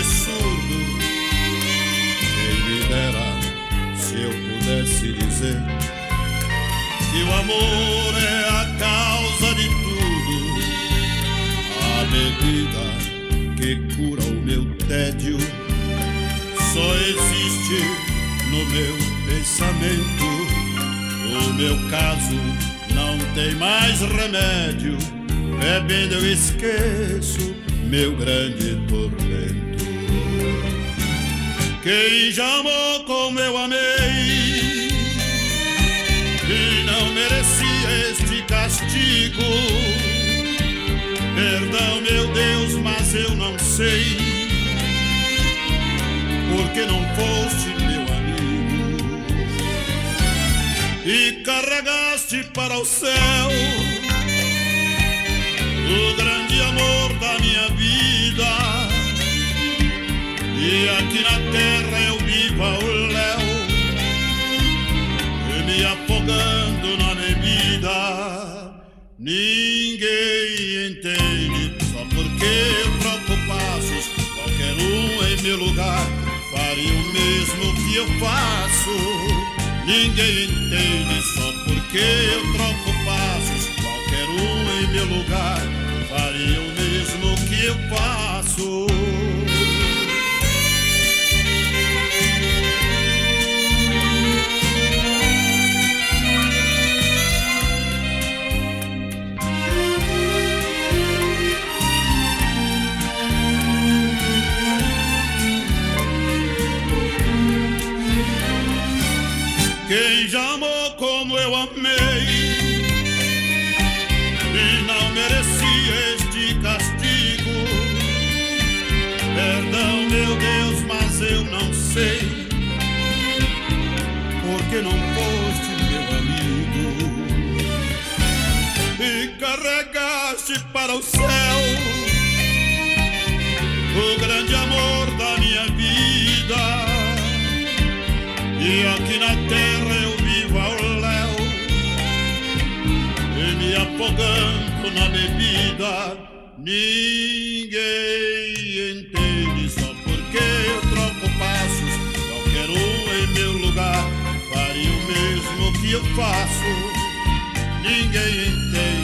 de surdo. Quem me dera se eu pudesse dizer que o amor é a causa de tudo, a bebida que cura o meu tédio só existe no meu pensamento. O meu caso não tem mais remédio, bebendo eu esqueço meu grande tormento. Quem já amou como eu amei e não merecia este castigo, perdão meu Deus, mas eu não sei porque não foste meu amigo e carregaste para o céu o grande amor da minha vida, e aqui na terra eu vivo ao léu, me afogando na bebida. Ninguém entende, só porque eu troco passos, qualquer um em meu lugar faria o mesmo que eu faço. Ninguém entende, só porque eu troco passos, qualquer um em meu lugar faria o mesmo que eu faço. Quem já amou como eu amei e não merecia este castigo, perdão meu Deus, mas eu não sei porque não foste meu amigo e carregaste para o céu o grande amor da minha vida. E aqui na terra eu vivo ao léu, e me afogando na bebida. Ninguém entende, só porque eu troco passos, qualquer um em meu lugar faria o mesmo que eu faço. Ninguém entende,